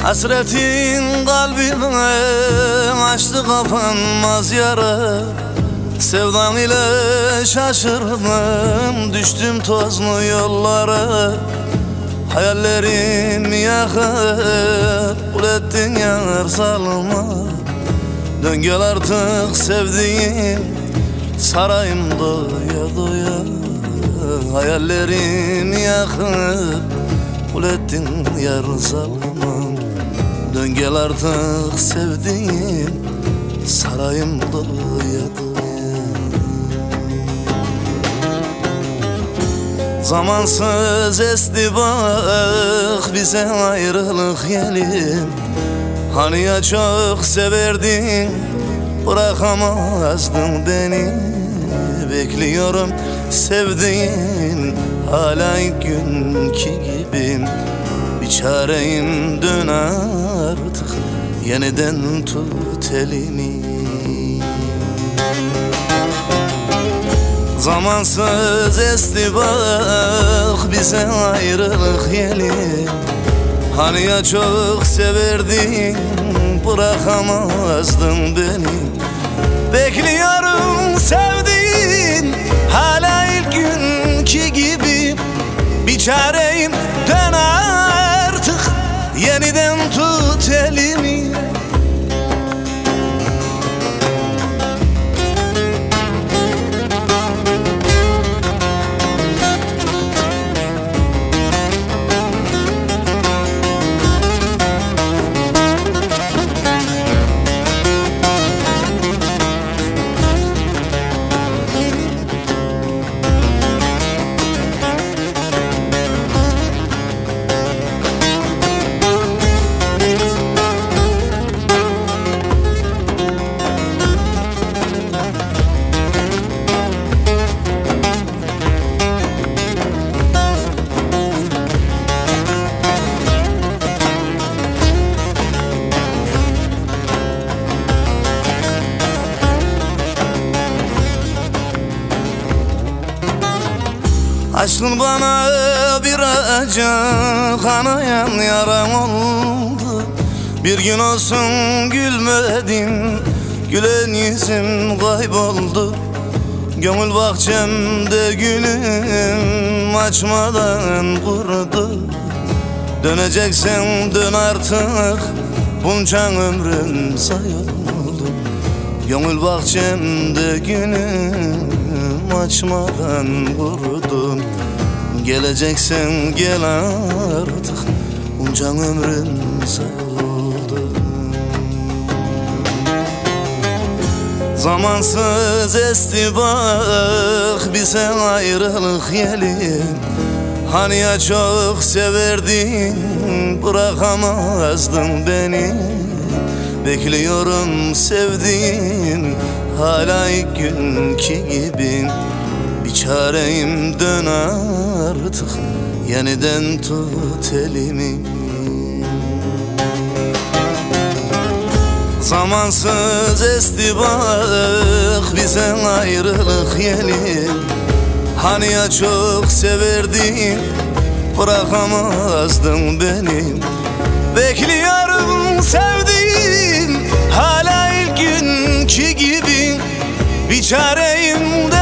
Hasretin kalbime açtı kapanmaz yara. Sevdan ile şaşırdım, düştüm tozlu yollara. Hayallerimi yakıp kul ettin yar salma. Dön gel artık sevdiğim, sarayım doya doya. Hayallerimi yakıp kul ettin yar salma. Dön gel artık sevdiğim, sarayım doya doya. Zamansız esti bak bize ayrılık yelim. Hani ya çok severdin, bırakamazdın beni. Bekliyorum sevdiğin, hala ilk günkü gibiyim. Bir çareyim dön artık, yeniden tut elimi. Zamansız esti bak bize ayrılık yeli. Hani ya çok severdin, bırakamazdın beni. Bekliyorum sevdiğin, hala ilk günkü gibi. Bir çareyim dön artık, yeniden tut elimi. Aşkın bana bir acı kanayan yaram oldu. Bir gün olsun gülmedim, gülen yüzüm kayboldu. Gönül bahçemde gülüm açmadan kurudu. Döneceksen dön artık, bunca ömrüm sayıldı. Gönül bahçemde gülüm açmadan kurudum. Geleceksen gel artık, bunca ömrüm sayıldı. Zamansız esti bak bize ayrılık yeli. Hani ya çok severdin, bırakamazdın beni. Bekliyorum sevdiğin, hala ilk günkü gibi. Bir çareyim dön artık, yeniden tut elimi. Zamansız esti bak bize ayrılık yeli. Hani ya çok severdin, bırakamazdın beni. Bekliyorum sevdiğim, hala ilk günkü gibi. Bir çareyim